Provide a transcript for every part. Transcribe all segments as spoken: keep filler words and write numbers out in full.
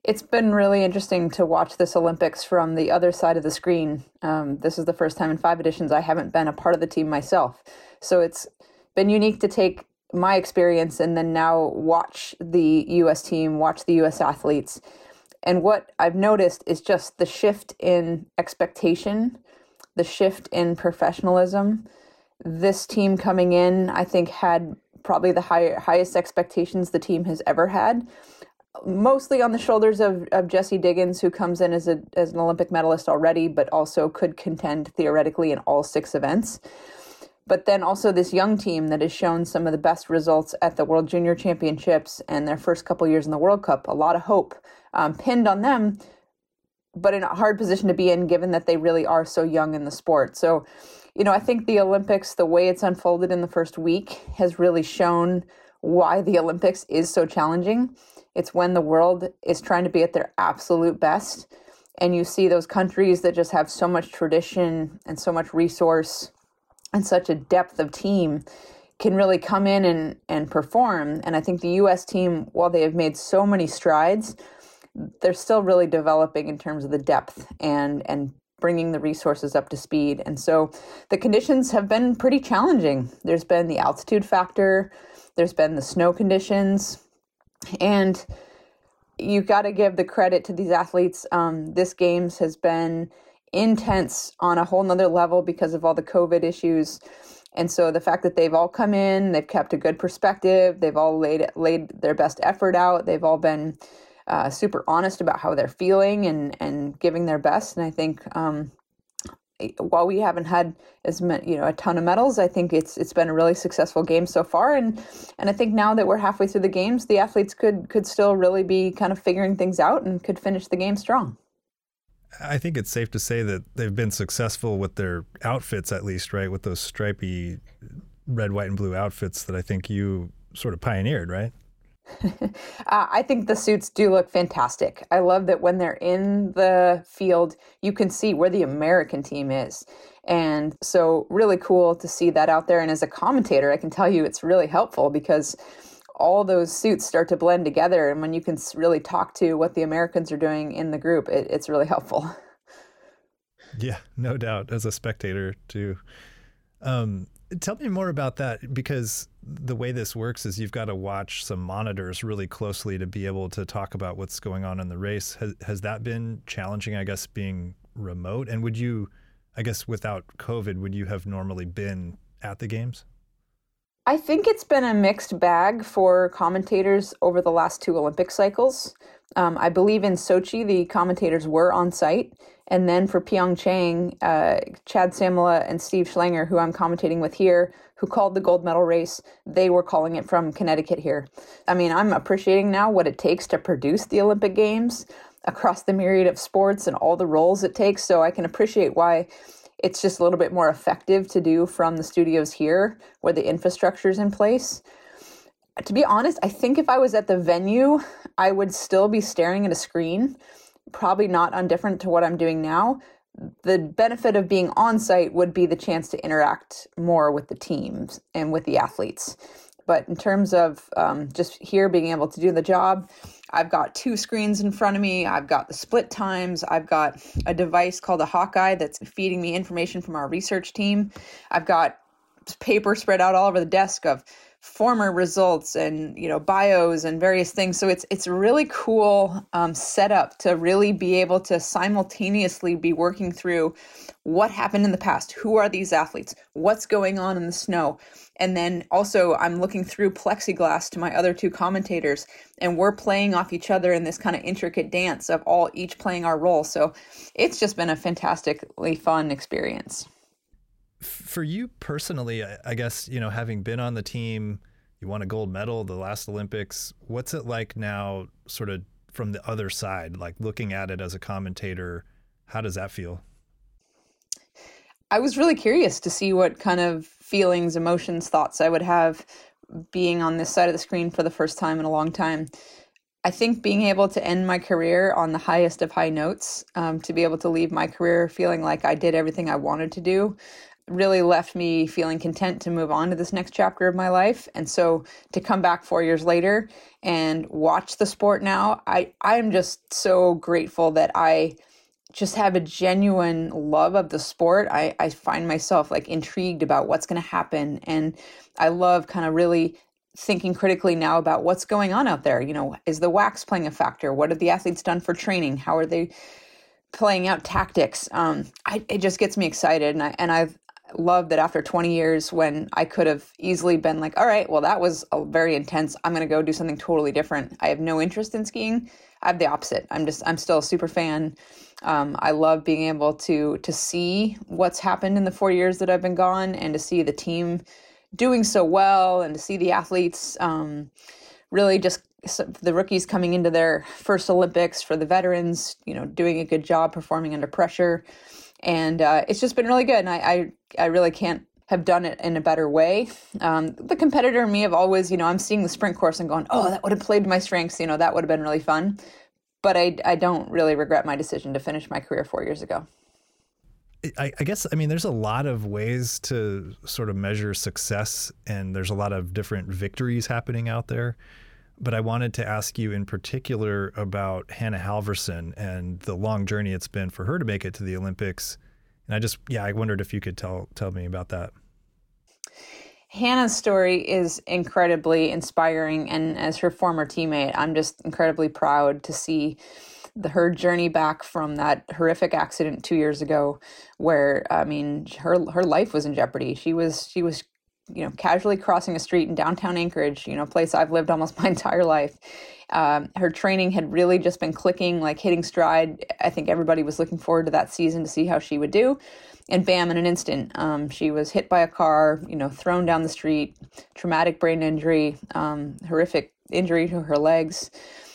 It's been really interesting to watch this Olympics from the other side of the screen. Um, this is the first time in five editions I haven't been a part of the team myself. So it's been unique to take my experience and then now watch the U S team, watch the U S athletes. And what I've noticed is just the shift in expectation, the shift in professionalism. This team coming in, I think, had probably the high, highest expectations the team has ever had. Mostly on the shoulders of, of Jessie Diggins, who comes in as a as an Olympic medalist already, but also could contend theoretically in all six events. But then also this young team that has shown some of the best results at the World Junior Championships and their first couple years in the World Cup. A lot of hope um, pinned on them, but in a hard position to be in given that they really are so young in the sport. So, you know, I think the Olympics, the way it's unfolded in the first week, has really shown why the Olympics is so challenging. It's when the world is trying to be at their absolute best. And you see those countries that just have so much tradition and so much resource and such a depth of team can really come in and, and perform. And I think the U S team, while they have made so many strides, they're still really developing in terms of the depth and, and bringing the resources up to speed. And so the conditions have been pretty challenging. There's been the altitude factor, there's been the snow conditions, and you got to give the credit to these athletes. Um, this games has been intense on a whole nother level because of all the COVID issues. And so the fact that they've all come in, they've kept a good perspective, they've all laid laid their best effort out, they've all been uh, super honest about how they're feeling and, and giving their best. And I think um, while we haven't had as many, you know, a ton of medals, I think it's it's been a really successful game so far. And and I think now that we're halfway through the games, the athletes could could still really be kind of figuring things out and could finish the game strong. I think it's safe to say that they've been successful with their outfits, at least, right? With those stripy red, white, and blue outfits that I think you sort of pioneered, right? uh, I think the suits do look fantastic. I love that when they're in the field, you can see where the American team is. And so really cool to see that out there. And as a commentator, I can tell you it's really helpful because all those suits start to blend together. And when you can really talk to what the Americans are doing in the group, it, it's really helpful. Yeah, no doubt. As a spectator too. Um, tell me more about that, because the way this works is you've got to watch some monitors really closely to be able to talk about what's going on in the race. Has, has that been challenging, I guess, being remote? And would you, I guess, without COVID, would you have normally been at the games? I think it's been a mixed bag for commentators over the last two Olympic cycles. Um, I believe in Sochi, the commentators were on site. And then for Pyeongchang, uh, Chad Samala and Steve Schlanger, who I'm commentating with here, who called the gold medal race, they were calling it from Connecticut here. I mean, I'm appreciating now what it takes to produce the Olympic Games across the myriad of sports and all the roles it takes. So I can appreciate why it's just a little bit more effective to do from the studios here where the infrastructure is in place. To be honest, I think if I was at the venue, I would still be staring at a screen, probably not undifferent to what I'm doing now. The benefit of being on site would be the chance to interact more with the teams and with the athletes. But in terms of um, just here being able to do the job, I've got two screens in front of me. I've got the split times. I've got a device called a Hawkeye that's feeding me information from our research team. I've got paper spread out all over the desk of former results and, you know, bios and various things. So it's it's a really cool um, setup to really be able to simultaneously be working through what happened in the past. Who are these athletes? What's going on in the snow? And then also I'm looking through plexiglass to my other two commentators, and we're playing off each other in this kind of intricate dance of all each playing our role. So it's just been a fantastically fun experience. For you personally, I guess, you know, having been on the team, you won a gold medal the last Olympics. What's it like now, sort of from the other side, like looking at it as a commentator? How does that feel? I was really curious to see what kind of feelings, emotions, thoughts I would have being on this side of the screen for the first time in a long time. I think being able to end my career on the highest of high notes, um, to be able to leave my career feeling like I did everything I wanted to do, really left me feeling content to move on to this next chapter of my life. And so to come back four years later and watch the sport now, I, I'm just so grateful that I just have a genuine love of the sport. I, I find myself like intrigued about what's going to happen. And I love kind of really thinking critically now about what's going on out there. You know, is the wax playing a factor? What have the athletes done for training? How are they playing out tactics? Um, I, it just gets me excited. And I, and I've loved that after twenty years, when I could have easily been like, all right, well, that was a very intense, I'm going to go do something totally different. I have no interest in skiing. I have the opposite. I'm just, I'm still a super fan. Um, I love being able to, to see what's happened in the four years that I've been gone, and to see the team doing so well, and to see the athletes um, really just the rookies coming into their first Olympics, for the veterans, you know, doing a good job performing under pressure. And uh, it's just been really good. And I, I, I really can't have done it in a better way. Um, the competitor in me have always, you know, I'm seeing the sprint course and going, oh, that would have played to my strengths. You know, that would have been really fun. But I, I don't really regret my decision to finish my career four years ago. I, I guess, I mean, there's a lot of ways to sort of measure success, and there's a lot of different victories happening out there. But I wanted to ask you in particular about Hannah Halvorsen and the long journey it's been for her to make it to the Olympics. And I just, yeah, I wondered if you could tell tell me about that. Hannah's story is incredibly inspiring. And as her former teammate, I'm just incredibly proud to see the, her journey back from that horrific accident two years ago, where, I mean, her her life was in jeopardy. She was she was you know, casually crossing a street in downtown Anchorage, you know, a place I've lived almost my entire life. Um, her training had really just been clicking, like hitting stride. I think everybody was looking forward to that season to see how she would do. And bam, in an instant, um, she was hit by a car, you know, thrown down the street, traumatic brain injury, um, horrific injury to her legs.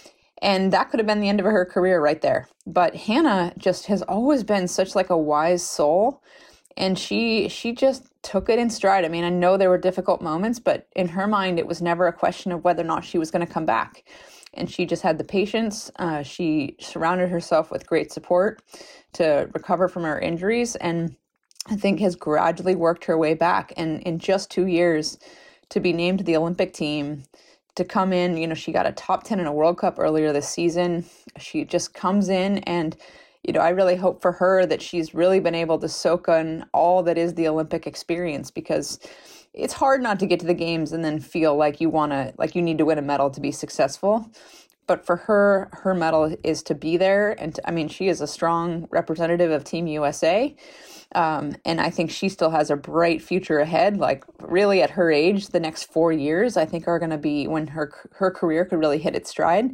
And that could have been the end of her career right there. But Hannah just has always been such like a wise soul. And she she just took it in stride. I mean, I know there were difficult moments, but in her mind, it was never a question of whether or not she was going to come back. And she just had the patience. Uh, she surrounded herself with great support to recover from her injuries, and I think has gradually worked her way back. And in just two years, to be named to the Olympic team, to come in, you know, she got a top ten in a World Cup earlier this season. She just comes in and, you know, I really hope for her that she's really been able to soak in all that is the Olympic experience, because it's hard not to get to the games and then feel like you want to, like you need to win a medal to be successful. But for her, her medal is to be there. And to, I mean, she is a strong representative of Team U S A. Um, and I think she still has a bright future ahead. Like really at her age, the next four years, I think are going to be when her, her career could really hit its stride.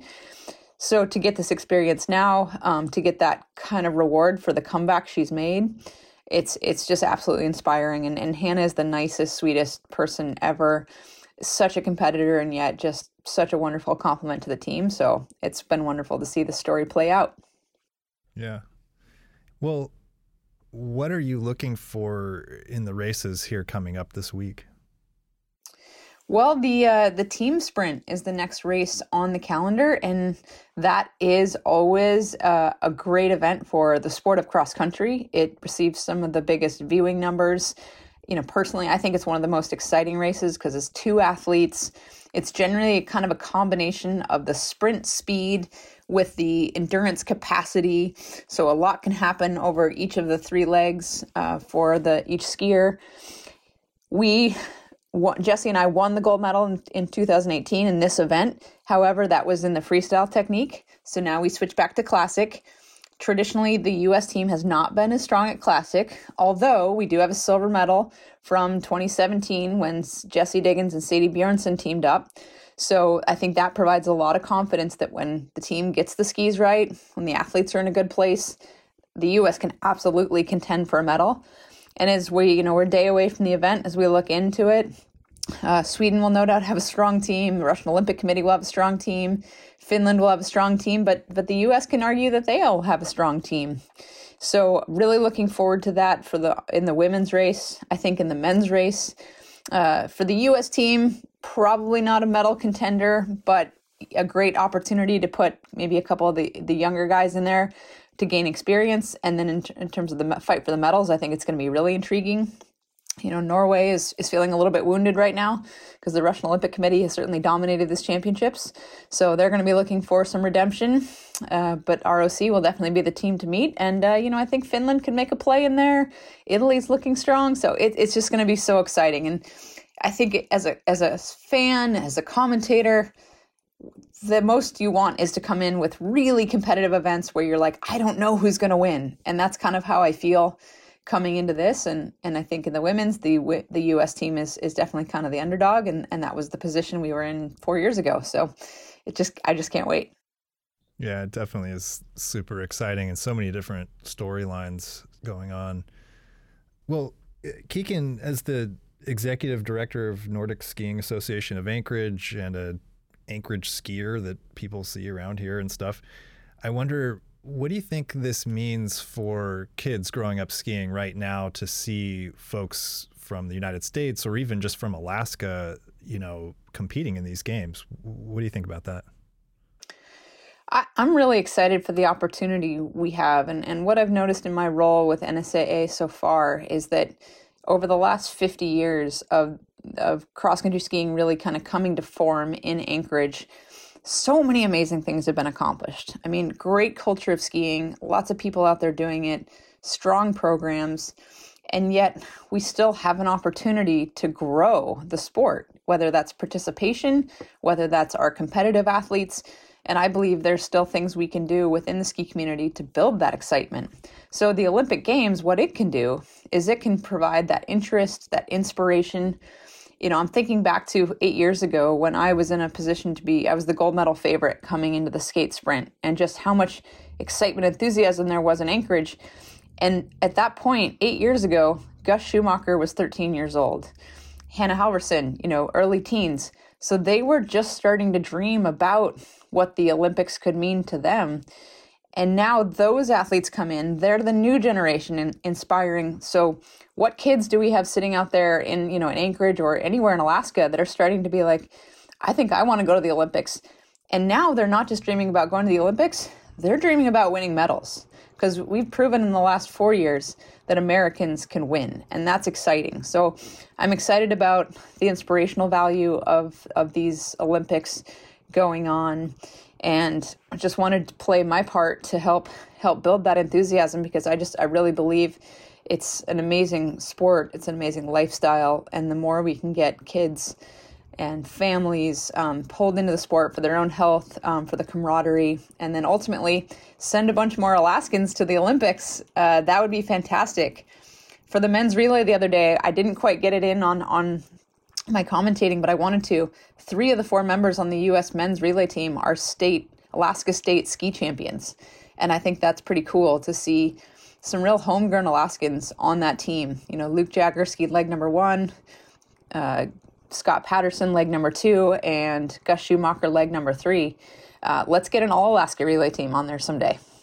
So to get this experience now, um, to get that kind of reward for the comeback she's made, it's it's just absolutely inspiring. And, and Hannah is the nicest, sweetest person ever. Such a competitor, and yet just such a wonderful compliment to the team. So it's been wonderful to see the story play out. Yeah. Well, what are you looking for in the races here coming up this week? Well, the uh, the team sprint is the next race on the calendar, and that is always uh, a great event for the sport of cross country. It receives some of the biggest viewing numbers. You know, personally, I think it's one of the most exciting races because it's two athletes. It's generally kind of a combination of the sprint speed with the endurance capacity. So a lot can happen over each of the three legs uh, for the each skier. We Jesse and I won the gold medal in, in two thousand eighteen in this event. However, that was in the freestyle technique. So now we switch back to classic. Traditionally, the U S team has not been as strong at classic, although we do have a silver medal from twenty seventeen when Jessie Diggins and Sadie Bjornson teamed up. So I think that provides a lot of confidence that when the team gets the skis right, when the athletes are in a good place, the U S can absolutely contend for a medal. And as we, you know, we're a day away from the event, as we look into it, uh, Sweden will no doubt have a strong team. The Russian Olympic Committee will have a strong team. Finland will have a strong team, but but the U S can argue that they'll have a strong team. So really looking forward to that for the in the women's race. I think in the men's race, uh, for the U S team, probably not a medal contender, but a great opportunity to put maybe a couple of the, the younger guys in there to gain experience. And then in, in terms of the fight for the medals, I think it's going to be really intriguing. You know, Norway is, is feeling a little bit wounded right now because the Russian Olympic Committee has certainly dominated this championships. So they're going to be looking for some redemption. Uh, but R O C will definitely be the team to meet. And, uh, you know, I think Finland can make a play in there. Italy's looking strong. So it, it's just going to be so exciting. And I think as a as a fan, as a commentator, the most you want is to come in with really competitive events where you're like, I don't know who's going to win. And that's kind of how I feel coming into this. And and I think in the women's, the the U S team is is definitely kind of the underdog. And, and that was the position we were in four years ago. So it just I just can't wait. Yeah, it definitely is super exciting and so many different storylines going on. Well, Kikkan, as the executive director of Nordic Skiing Association of Anchorage and a Anchorage skier that people see around here and stuff, I wonder, what do you think this means for kids growing up skiing right now to see folks from the United States or even just from Alaska, you know, competing in these games? What do you think about that? I, I'm really excited for the opportunity we have. And, and what I've noticed in my role with N S A A so far is that over the last fifty years of of cross-country skiing really kind of coming to form in Anchorage, so many amazing things have been accomplished. I mean, great culture of skiing, lots of people out there doing it, strong programs, and yet we still have an opportunity to grow the sport, whether that's participation, whether that's our competitive athletes. And I believe there's still things we can do within the ski community to build that excitement. So the Olympic Games, what it can do is it can provide that interest, that inspiration. You know, I'm thinking back to eight years ago when I was in a position to be, I was the gold medal favorite coming into the skate sprint, and just how much excitement, enthusiasm there was in Anchorage. And at that point, eight years ago, Gus Schumacher was thirteen years old. Hannah Halverson, you know, early teens. So they were just starting to dream about what the Olympics could mean to them. And now those athletes come in, they're the new generation in, inspiring. So what kids do we have sitting out there in, you know, in Anchorage or anywhere in Alaska that are starting to be like, I think I want to go to the Olympics. And now they're not just dreaming about going to the Olympics, they're dreaming about winning medals. Because we've proven in the last four years that Americans can win, and that's exciting. So I'm excited about the inspirational value of, of these Olympics going on, and I just wanted to play my part to help help build that enthusiasm, because I just I really believe it's an amazing sport, it's an amazing lifestyle, and the more we can get kids and families um, pulled into the sport for their own health, um, for the camaraderie, and then ultimately send a bunch more Alaskans to the Olympics, uh, that would be fantastic. For the men's relay the other day, I didn't quite get it in on, on my commentating, but I wanted to. Three of the four members on the U S men's relay team are state, Alaska State ski champions. And I think that's pretty cool to see some real homegrown Alaskans on that team. You know, Luke Jagger skied leg number one, uh, Scott Patterson leg number two, and Gus Schumacher leg number three. Uh, let's get an all Alaska relay team on there someday.